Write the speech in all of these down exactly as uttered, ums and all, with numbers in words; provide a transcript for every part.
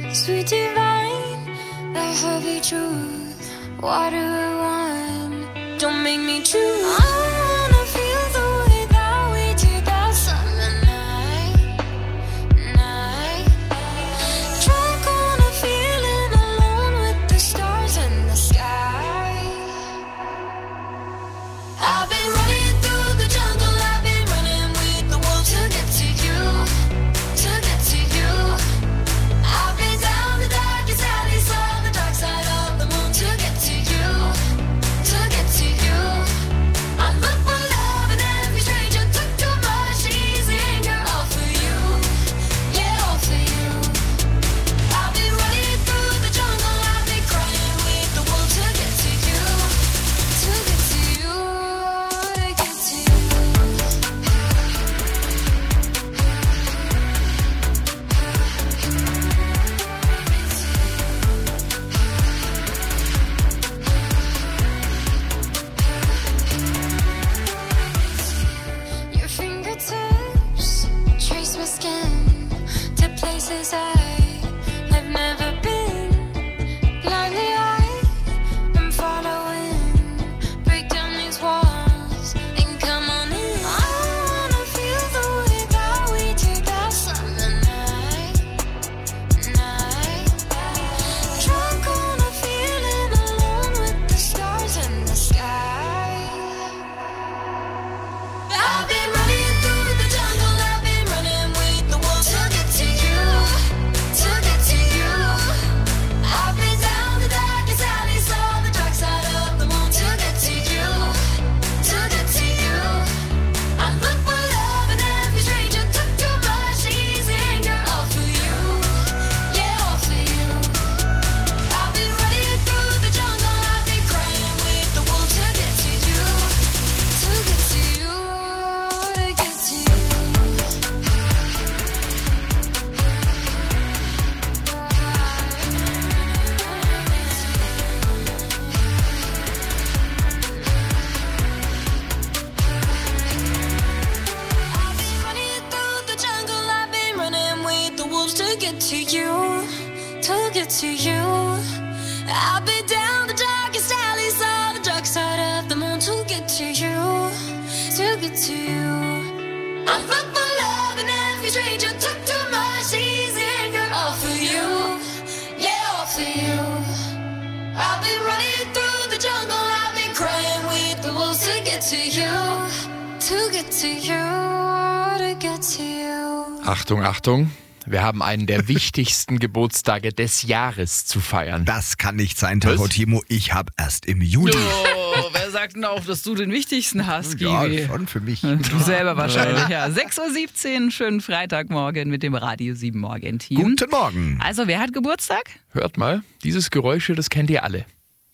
Sweet divine, the heavy truth. What do I want? Don't make me choose. I wanna feel the way that we did that summer night, night. Drunk on a feeling alone with the stars in the sky. I've been running through the jungle, I've been running with the wolves to get to you, to get to you. I've been down the darkest alley, saw the dark side of the moon to get to you, to get to you. I look for love in every stranger, took too much easy anger, all for you, yeah, all for you. I've been running through the jungle, I've been crying with the wolves to get to you, to get to you, to get to you. Your fingertips trace my skin to places I've never been. Blindly I am following. Break down these walls and come on in. I wanna feel the way that we did that summer night, night. Drunk on a feeling alone with the stars in the sky. I've been running through the jungle, I've been running with the wolves to get to you, to get to you. I've been down the darkest alley, saw the dark side of the moon to get to you, to get to you. I look for love in every stranger, took too much easy anger, all for you, yeah, all for you. I've been running through the jungle, I've been crying with the wolves to get to you, to get to you, to get to you. I've been running through the jungle, I've been running with the wolves to get to you, to get to you. I've been down the darkest alleys, saw the dark side of the moon to get to you, to get to you. I look for love in every stranger, took too much easy anger, all for you, yeah, all for you. I've been running through the jungle, I've been crying with the wolves to get to you, to get to you, to get to you. Achtung, Achtung. Wir haben einen der wichtigsten Geburtstage des Jahres zu feiern. Das kann nicht sein, Tacho Timo. Ich habe erst im Juli. Oh, wer sagt denn auch, dass du den wichtigsten hast, Gibi? Ja, schon für mich. Du selber wahrscheinlich, ja. sechs Uhr siebzehn, schönen Freitagmorgen mit dem Radio sieben Morgen-Team. Guten Morgen. Also, wer hat Geburtstag? Hört mal, dieses Geräusche, das kennt ihr alle.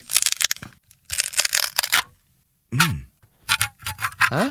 Mm. Hä?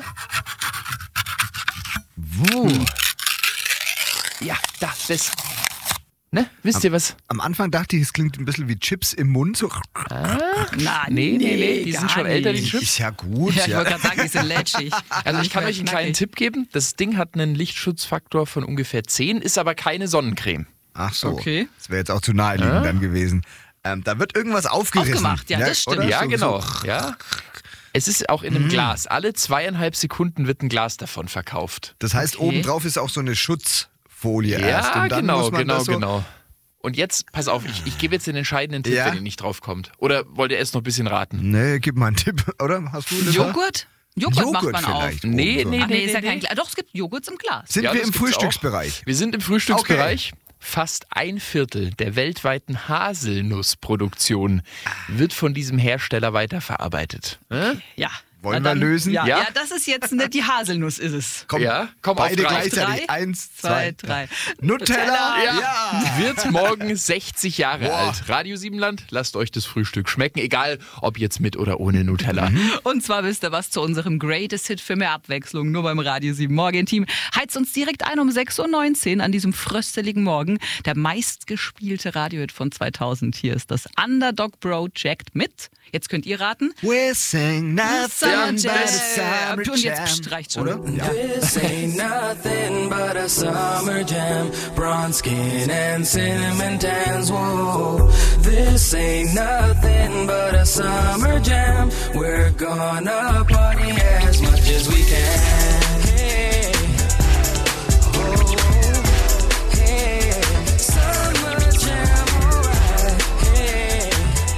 Wo? Ja, das, das. Ne? Wisst ihr was? Am Anfang dachte ich, es klingt ein bisschen wie Chips im Mund. So. Ah, Na, nee, nee, nee, die gar sind schon nicht. älter, die Chips. Ist ja gut. Ja, ich Ja. wollte gerade sagen, die sind lätschig. Also ich kann euch einen kleinen Tipp geben. Das Ding hat einen Lichtschutzfaktor von ungefähr zehn, ist aber keine Sonnencreme. Ach so. Okay. Das wäre jetzt auch zu naheliegend Ja. dann gewesen. Ähm, da wird irgendwas aufgerissen. Aufgemacht, ja, das stimmt. oder? Ja, So- genau. So. Ja. Es ist auch in einem Glas. Alle zweieinhalb Sekunden wird ein Glas davon verkauft. Das heißt, Okay. obendrauf ist auch so eine Schutzfolie erst. Ja, Und dann genau, muss man genau, das so genau. Und jetzt, pass auf, ich, ich gebe jetzt den entscheidenden Tipp, Ja. wenn ihr nicht drauf kommt. Oder wollt ihr erst noch ein bisschen raten? Nee, gib mal einen Tipp, oder? Hast du das? Joghurt? Joghurt, macht Joghurt man vielleicht. auf. Nee, oben nee, so. Ach nee, nee, ist ja nee, kein nee. Glas. Doch, es gibt Joghurt im Glas. Sind Ja, wir das im gibt's Frühstücksbereich? Wir sind im Frühstücksbereich. Fast ein Viertel der weltweiten Haselnussproduktion wird von diesem Hersteller weiterverarbeitet. Hä? Ja. Wollen Na dann- wir lösen? Ja, Ja? ja, das ist jetzt nicht die Haselnuss, ist es. Komm, Ja, komm auf beide drei. gleichzeitig. Drei, Eins, zwei, zwei, drei. Nutella! Ja. Wird morgen sechzig Jahre Boah. alt. Radio Siebenland, lasst euch das Frühstück schmecken, egal ob jetzt mit oder ohne Nutella. Und zwar wisst ihr was zu unserem Greatest Hit für mehr Abwechslung, nur beim Radio sieben Morgen-Team. Heizt uns direkt ein um sechs Uhr neunzehn an diesem frösteligen Morgen. Der meistgespielte Radiohit von zweitausend. Hier ist das Underdog Project mit, jetzt könnt ihr raten, We sing nothing Jam. Summer Und jetzt Jam. streicht schon. Oder? Ja. This ain't nothing but a summer jam. Bronze skin and cinnamon tans. Whoa, this ain't nothing but a summer jam. We're gonna party as much as we can. Hey, oh, hey, summer jam, alright. Hey,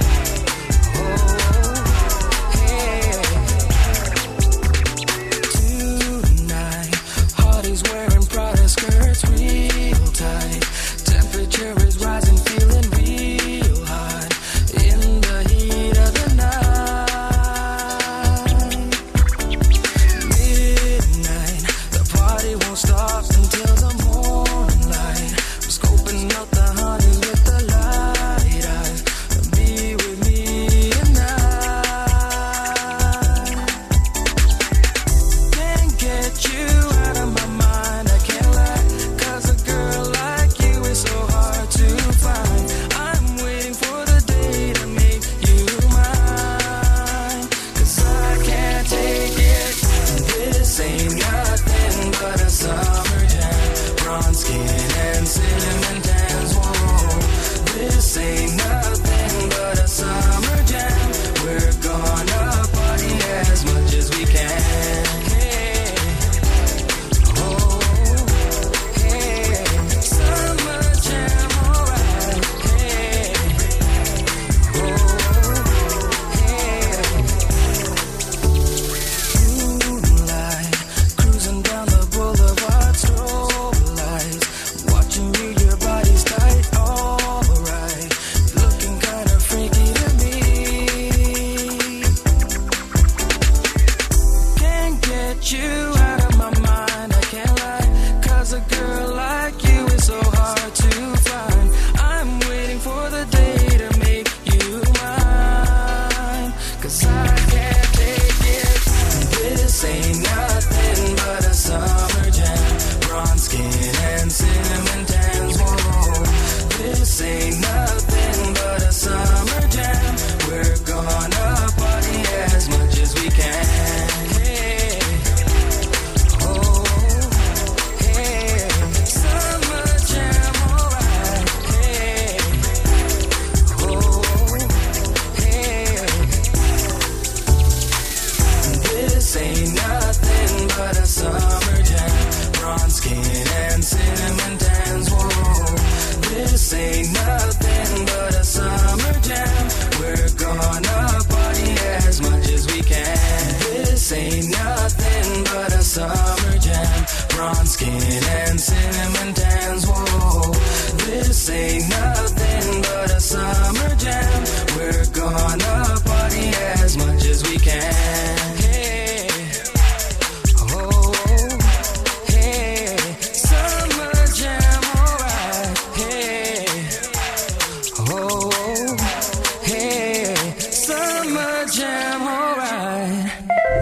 oh, hey. Tonight, Hardy's wearing Prada skirts real tight. Temperature is rising, feeling real hot in the heat of the night. Midnight, the party won't stop until the morning light. I'm scoping out the honey with the light eyes. Be with me tonight. Can't get you out of my mind, I can't lie. Cause a girl like you is so hard to find. I'm waiting for the day to make you mine. Cause I can't take it. This ain't nothing but a summer jam. Bronze skin and cinnamon tans. Whoa, this ain't nothing but a summer jam. We're gonna party as much as we can. Hey, oh, hey, summer jam, alright. Hey, oh, hey. Moonlight, cruising down the boulevard, strobe lights. Watching you, your body's tight, alright. Looking kinda freaky to me. Can't get you out of my mind, I can't lie. Cause a girl like you is so hard to find. I'm waiting for the day to make you mine. Cause I can't take it. This ain't nothing but a summer jam. Bronze skin and cinnamon tans. Whoa, this ain't nothing but a summer jam. We're gonna party as much as we can. Hey, oh, hey, summer jam, alright. Hey, oh, hey. This ain't nothing but a summer jam. Bronze skin and cinnamon tans. Whoa, this ain't nothing but a summer jam. We're gonna party as much as we can. This ain't nothing but a summer jam. Bronze skin and cinnamon tans. Whoa, this ain't nothing but a summer jam. We're gonna party as much as we can. Hey, oh, hey, summer jam, alright. Hey, oh, hey, summer jam, alright.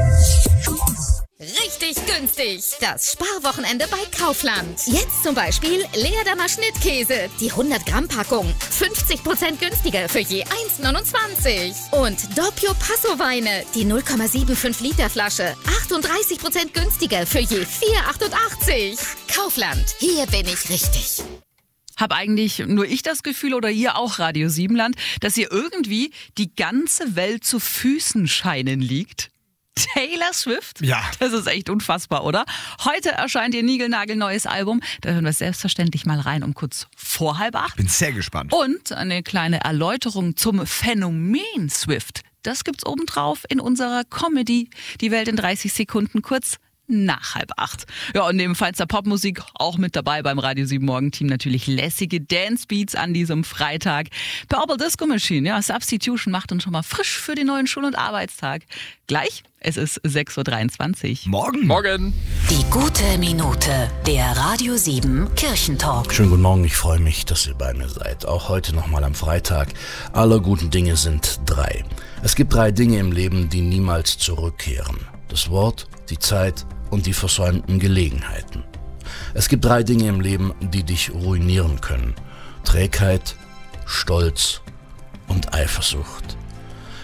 Richtig günstig. Das Sparwochenende bei Kaufland. Jetzt zum Beispiel Leerdammer Schnittkäse. Die hundert Gramm Packung. fünfzig Prozent günstiger für je eins neunundzwanzig. Und Doppio Passo Weine. Die null Komma fünfundsiebzig Liter Flasche. achtunddreißig Prozent günstiger für je vier achtundachtzig. Kaufland. Hier bin ich richtig. Hab eigentlich nur ich das Gefühl oder ihr auch, Radio Siebenland, dass ihr irgendwie die ganze Welt zu Füßen scheinen liegt? Taylor Swift? Ja. Das ist echt unfassbar, oder? Heute erscheint ihr niegelnagelneues Album. Da hören wir selbstverständlich mal rein um kurz vor halb acht. Bin sehr gespannt. Und eine kleine Erläuterung zum Phänomen Swift. Das gibt's obendrauf in unserer Comedy. Die Welt in dreißig Sekunden kurz nach halb acht. Ja, und neben feinster Popmusik auch mit dabei beim Radio sieben Morgenteam natürlich lässige Dancebeats an diesem Freitag. Purple Disco Machine, ja, Substitution macht uns schon mal frisch für den neuen Schul- und Arbeitstag. Gleich, es ist sechs Uhr dreiundzwanzig. Morgen. Morgen. Die gute Minute, der Radio sieben Kirchentalk. Schönen guten Morgen, ich freue mich, dass ihr bei mir seid. Auch heute nochmal am Freitag. Alle guten Dinge sind drei. Es gibt drei Dinge im Leben, die niemals zurückkehren. Das Wort, die Zeit und die versäumten Gelegenheiten. Es gibt drei Dinge im Leben, die dich ruinieren können. Trägheit, Stolz und Eifersucht.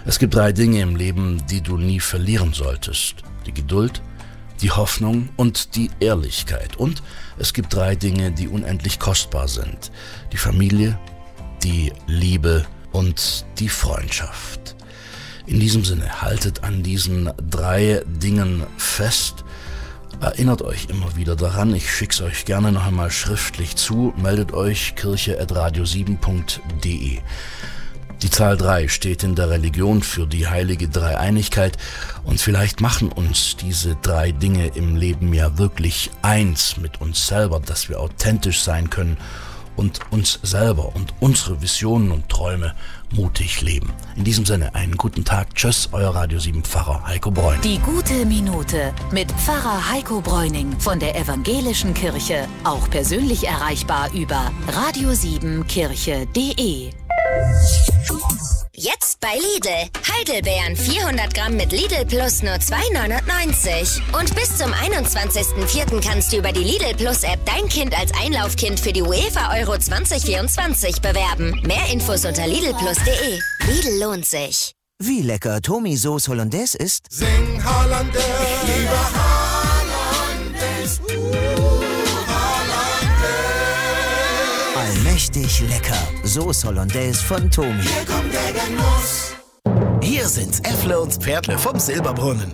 Es gibt drei Dinge im Leben, die du nie verlieren solltest. Die Geduld, die Hoffnung und die Ehrlichkeit. Und es gibt drei Dinge, die unendlich kostbar sind. Die Familie, die Liebe und die Freundschaft. In diesem Sinne, haltet an diesen drei Dingen fest. Erinnert euch immer wieder daran, ich schick's euch gerne noch einmal schriftlich zu. Meldet euch kirche at radio sieben punkt de. Die Zahl drei steht in der Religion für die heilige Dreieinigkeit und vielleicht machen uns diese drei Dinge im Leben ja wirklich eins mit uns selber, dass wir authentisch sein können und uns selber und unsere Visionen und Träume mutig leben. In diesem Sinne, einen guten Tag. Tschüss, euer Radio sieben Pfarrer Heiko Bräuning. Die gute Minute mit Pfarrer Heiko Bräuning von der Evangelischen Kirche. Auch persönlich erreichbar über radio sieben kirche punkt de. Jetzt bei Lidl. Heidelbeeren vierhundert Gramm mit Lidl Plus nur zwei neunundneunzig. Und bis zum einundzwanzigsten vierten kannst du über die Lidl Plus App dein Kind als Einlaufkind für die UEFA Euro zwanzig vierundzwanzig bewerben. Mehr Infos unter lidl plus punkt de. Lidl lohnt sich. Wie lecker Tomi Sauce Hollandaise ist? Sing Hollandaise, ich liebe Hollandaise, uh, Hollandaise. Allmächtig lecker. Sauce Hollandaise von Tomi. Hier kommt der Genuss. Hier sind Äffle und Pferdle vom Silberbrunnen.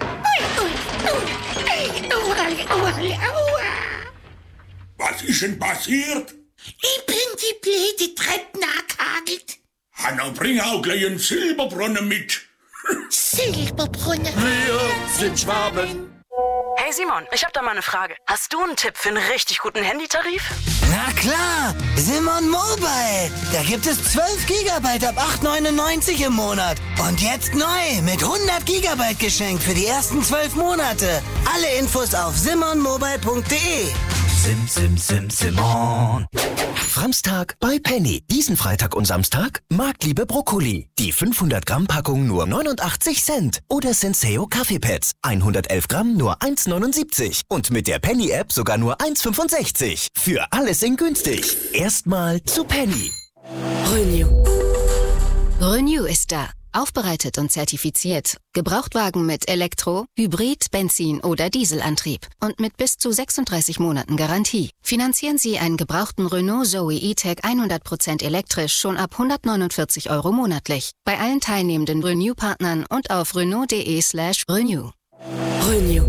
Was ist denn passiert? Ich bin die blöde Treppe nachgehagelt. Hanna, bring auch gleich einen Silberbrunnen mit. Silberbrunnen? Wir sind Schwaben. Hey Simon, ich hab da mal eine Frage. Hast du einen Tipp für einen richtig guten Handytarif? Na klar, Simon Mobile. Da gibt es zwölf Gigabyte ab acht neunundneunzig im Monat. Und jetzt neu mit hundert Gigabyte geschenkt für die ersten zwölf Monate. Alle Infos auf simon mobile punkt de. Sim, sim, sim, Simon. Framstag bei Penny. Diesen Freitag und Samstag Marktliebe Brokkoli. Die fünfhundert Gramm Packung nur neunundachtzig Cent. Oder Senseo Kaffeepads. hundertelf Gramm nur eins neunundsiebzig. Und mit der Penny-App sogar nur eins fünfundsechzig. Für alles in günstig. Erstmal zu Penny. Renew. Renew ist da. Aufbereitet und zertifiziert. Gebrauchtwagen mit Elektro, Hybrid, Benzin oder Dieselantrieb. Und mit bis zu sechsunddreißig Monaten Garantie. Finanzieren Sie einen gebrauchten Renault Zoe E-Tech hundert Prozent elektrisch schon ab hundertneunundvierzig Euro monatlich. Bei allen teilnehmenden Renew-Partnern und auf renault.de slash renew. Renew.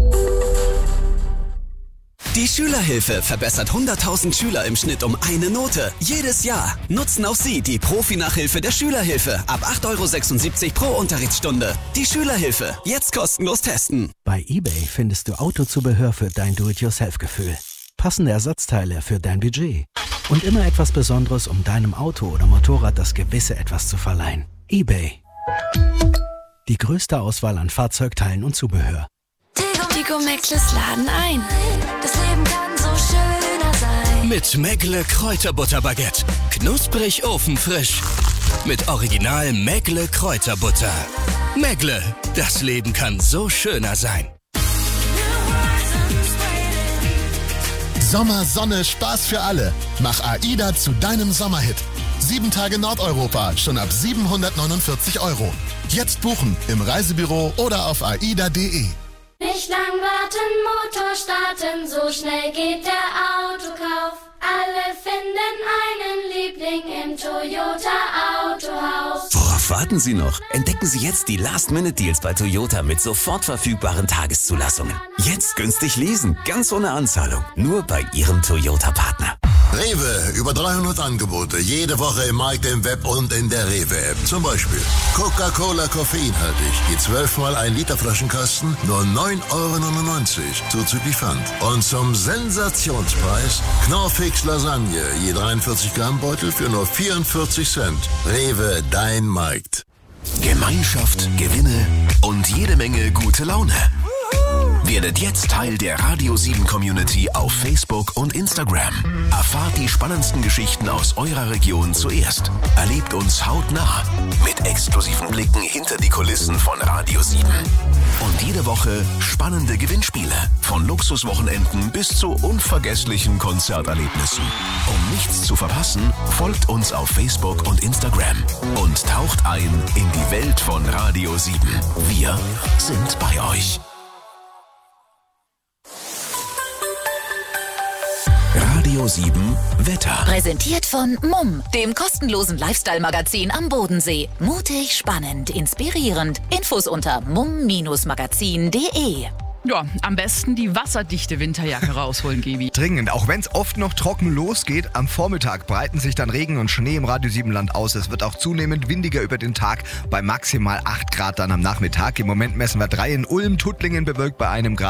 Die Schülerhilfe verbessert hunderttausend Schüler im Schnitt um eine Note. Jedes Jahr. Nutzen auch Sie die Profi-Nachhilfe der Schülerhilfe. Ab acht Euro sechsundsiebzig pro Unterrichtsstunde. Die Schülerhilfe. Jetzt kostenlos testen. Bei eBay findest du Autozubehör für dein Do-it-yourself-Gefühl. Passende Ersatzteile für dein Budget. Und immer etwas Besonderes, um deinem Auto oder Motorrad das gewisse Etwas zu verleihen. eBay. Die größte Auswahl an Fahrzeugteilen und Zubehör. Tigo Mäckles laden ein. Das Leben kann so schöner sein. Mit Mäckle Kräuterbutterbaguette. Knusprig ofenfrisch. Mit original Mäckle Kräuterbutter. Mäckle, das Leben kann so schöner sein. Sommer, Sonne, Spaß für alle. Mach AIDA zu deinem Sommerhit. Sieben Tage Nordeuropa, schon ab siebenhundertneunundvierzig Euro. Jetzt buchen im Reisebüro oder auf aida punkt de. Nicht lang warten, Motor starten, so schnell geht der Autokauf. Alle finden einen Liebling im Toyota Autohaus. Worauf warten Sie noch? Entdecken Sie jetzt die Last-Minute-Deals bei Toyota mit sofort verfügbaren Tageszulassungen. Jetzt günstig leasen, ganz ohne Anzahlung. Nur bei Ihrem Toyota-Partner. Rewe, über dreihundert Angebote, jede Woche im Markt, im Web und in der Rewe-App. Zum Beispiel Coca-Cola koffeinhaltig, die zwölf mal ein Liter Flaschenkasten, nur neun Euro neunundneunzig, zuzüglich Pfand. Und zum Sensationspreis Knorrfix Lasagne, je dreiundvierzig Gramm Beutel für nur vierundvierzig Cent. Rewe, dein Markt. Gemeinschaft, Gewinne und jede Menge gute Laune. Werdet jetzt Teil der Radio sieben Community auf Facebook und Instagram. Erfahrt die spannendsten Geschichten aus eurer Region zuerst. Erlebt uns hautnah mit exklusiven Blicken hinter die Kulissen von Radio sieben. Und jede Woche spannende Gewinnspiele. Von Luxuswochenenden bis zu unvergesslichen Konzerterlebnissen. Um nichts zu verpassen, folgt uns auf Facebook und Instagram. Und taucht ein in die Welt von Radio sieben. Wir sind bei euch. Radio sieben Wetter. Präsentiert von Mumm, dem kostenlosen Lifestyle-Magazin am Bodensee. Mutig, spannend, inspirierend. Infos unter mumm Magazin punkt de. Ja, am besten die wasserdichte Winterjacke rausholen, Gebi. Dringend, auch wenn es oft noch trocken losgeht, am Vormittag breiten sich dann Regen und Schnee im Radio sieben Land aus. Es wird auch zunehmend windiger über den Tag, bei maximal acht Grad dann am Nachmittag. Im Moment messen wir drei in Ulm, Tuttlingen bewölkt bei einem Grad.